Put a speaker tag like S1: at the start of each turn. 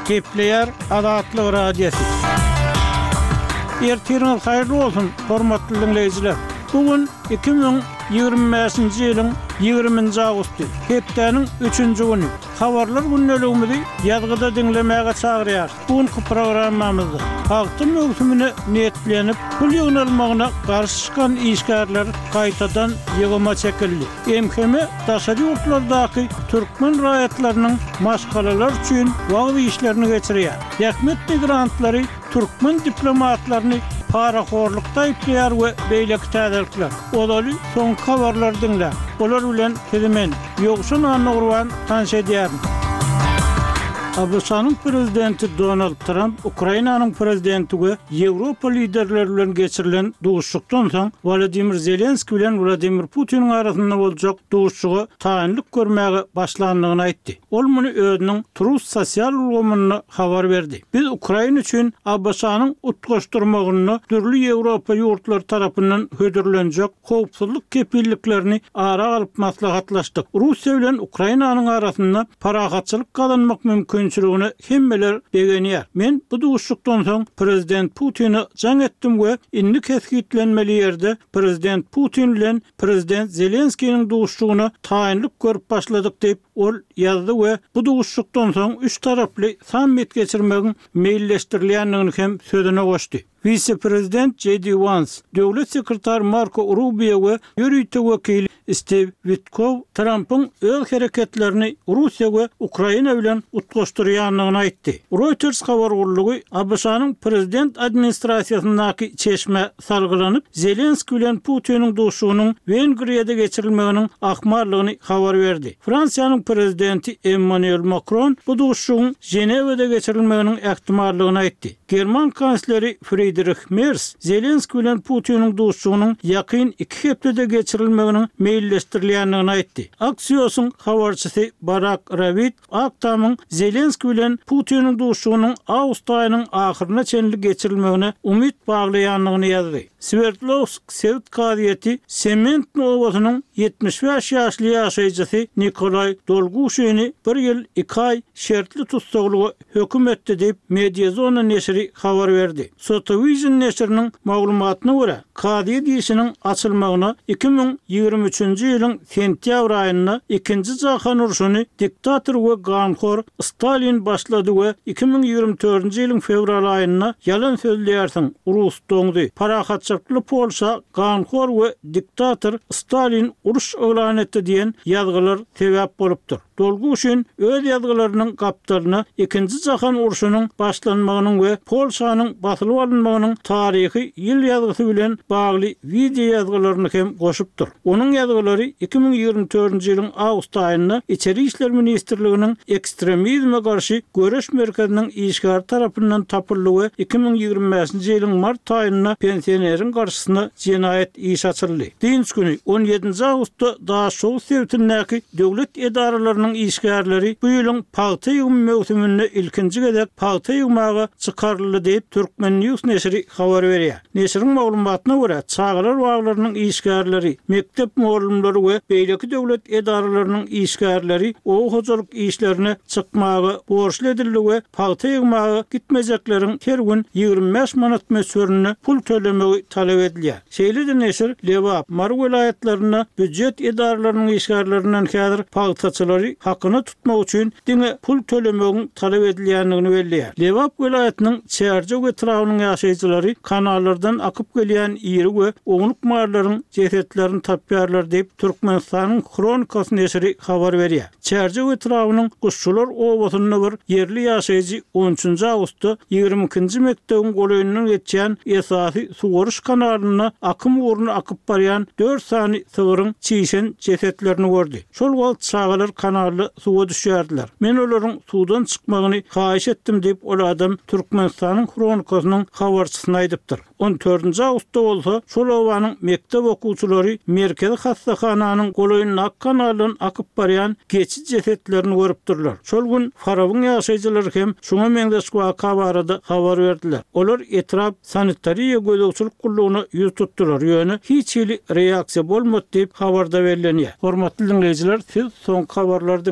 S1: Kepler Adatlı Radyosu. Ertiriniz hayırlı olsun, hormatly dinleyijiler. Bugün 2025-nji ýylyň 20-nji awgusty, hepdeniň 3-nji güni. Habarlar günneligimizi ýazgyda dinlemäge çagyrýar. Bugünkü programmamyzda halkyň öwsümine niýetlenip, pul ýygnalmagyna garşy çykan işgärler gaýtadan ýygyma çekildi. MHM daşary ýurtlardaky türkmen raýatlarynyň maşgalalar üçin wagt işlerini geçirýär. Ýakmet migrantlary türkmen diplomatlaryny paraxorlukda ipleýär we beýleki täzelikler. Olaly soňky habarlar dinle. Olar bilen kezemen ýokşun anagurwan tanşy edýär. Abşanyň prezidenti Donald Trump Ukrainanyň prezidentiga Ýewropa liderleri bilen geçirilen duguşşukdan soň Volodymyr Zelenski bilen Vladimir Putiniň arasynda boljak duguşşugy taýynlyk görmäge başlandygyny aýtdy. Ol muny özüniň Truth sosial ulgamyna habar berdi. Biz Ukraina üçin Abşanyň utgaşdyrmagyny türli Ýewropa ýurtlary tarapyndan hödürlenjek howpsuzlyk kepilliklerini ara alyp maslahatlaşdyk. Russiýa bilen Ukrainanyň arasynda parahatçylyk galanmak mümkin çylygyny hemmeler begenýär. Men bu duguşşukdan soň prezident Putini jaň etdim we indi kesgitlenmeli ýerde prezident Putin bilen prezident Zelenskiň duguşşugyny taýynlyk görüp başladyk diýip ol ýazdy we bu duguşşukdan soň üç taraply sammet geçirmegiň meýilleşdirilýändigini hem sözüne goşdy. Vice-prezident J.D. Vance, döwlet sekretary Marco Rubio we ýürüýte wekili Steve Witkow Trump'ın öz hareketlerini Rusya we Ukraina bilen utgaşdyrýanlygyny aýtdy. Reuters habar gurulugy Abşanyň prezident administrasiýasyndaky çeşme salgylanyp Zelenski bilen Putiniň duşugynyň Wengriýada geçirilmeginiň ahmarlygyny habar berdi. Fransiýanyň prezidenti Emmanuel Macron bu duşugyň Jenewede geçirilmeginiň ähtimallygyny aýtdy. German kansleri Friedrich Merz Zelenski bilen Putiniň duşugynyň ýakyn 2 hepdede geçirilmeginiň meýilleşdirilýändigini aýtdy. Aksiýosyň habarçysy Barak Ravid Aktamyň Zelenski bilen Putiniň duşugynyň awgust aýynyň ahyryna çenli geçirilmegine umyt baglaýanlygyny ýazdy. Sverdlovsk Sevt Kadiýeti Sement Nowasynyň 75 ýaşly ýaşaýjysy Nikolay Dolgushini 1 ýyl 2 aý şertli tutsaglygy höküm etdi diýip Mediazona neşri habar berdi. Sotovision neşriniň maglumatyna görä, Kadiýet işiniň açylmagyna 2023-nji ýylyň sentýabr aýynda 2-nji jahan uruşuny diktator we ganxor Stalin başlady we 2024-nji ýylyň fevral aýynda ýalan sözleýärsiň urus doňdy. Parahatçılıkly Polşa ganxor we diktator Stalin uruş elan etdi diýen ýazgylar sebäp bolupdyr. Dolgushin öz ýazgylarynyň gapdalyna 2-nji jahan uruşunyň başlanmagynyň we Polşanyň basylyp alınmagynyň taryhy ýyl ýazgysy bilen bagly video ýazgylaryny hem goşupdyr. Onuň ýazgylary 2024-nji ýylyň awgust aýynda İçeri işler ministrliginiň ekstremizme garşy göreş merkeziniň işgär tarapyndan tapyldy we 2025-nji ýylyň mart aýynda pensioneriň garşysyna jenaýet iş açyldy. Dinç güni 17-nji awgustda Daşow Sewtindäki döwlet edaralarynyň işgärleri bu ýylyň paýta ýygym mewsüminde ilkinji gezek paýta ýygmagy çykaryldy diýip Türkmen News neşri habar berýär. Neşriň maglumatyna görä, çağlar waglarynyň işgärleri, mektep muallimleri we beýleki döwlet edaralarynyň işgärleri o hojalyk işlerini çykmagy borçly edildi we paýta ýygmagy gitmejeklerin her gün 25 manat mösürüne pul tölemegi talep edilýär. Şeýle neşir Lewap, Mar welaýatlaryna büdjet edaralarynyň işgärlerinden häzir paýtaçylary hakyny tutmak üçin diňe pul tölemegiň talep edilýändigini belläýär. Lewap welaýatynyň Çerje we Trawynyň ýaşaýjylary kanallardan akyp gelýän ýeri we oňluk marlaryň jesetlerini tapýarlar diýip Türkmenistanyň Kronikasy neşri habar berýär. Çerje we Trawynyň Guşçular owasyna bir yerli ýaşaýjy 13-nji awgustda 22-nji mekdebiň goýunynyň geçýän esasy suwaryş kanalyna akym uğruna akyp barýan 4 sany sygyryň çiýşen jesetlerini gördi. Şol wagt çağalar kanaly suwa düşýärdiler. Men olaryň suwdan çykmagyny haýyş etdim diýip ol adam Türkmenistanyň Kronikasynyň habarçysyna aýdypdyr. 14-nji awgustda bolsa şol owanyň mektep okuwçylary merkezi hastahananyň goýunyna kanalyny akyp barýan geçici jesetlerini görüpdirler. Şol gün Farawyň ýaşaýjylary hem şuňa meňdeşik barada habar berdiler. Olar etrap sanitariýa gözlegçilik gullugyna ýüz tutdular. Ýöne hiç reaksiýa bolmady diýip habarda berilýär. Hormatly dinleýijiler, siz soňky habarlardan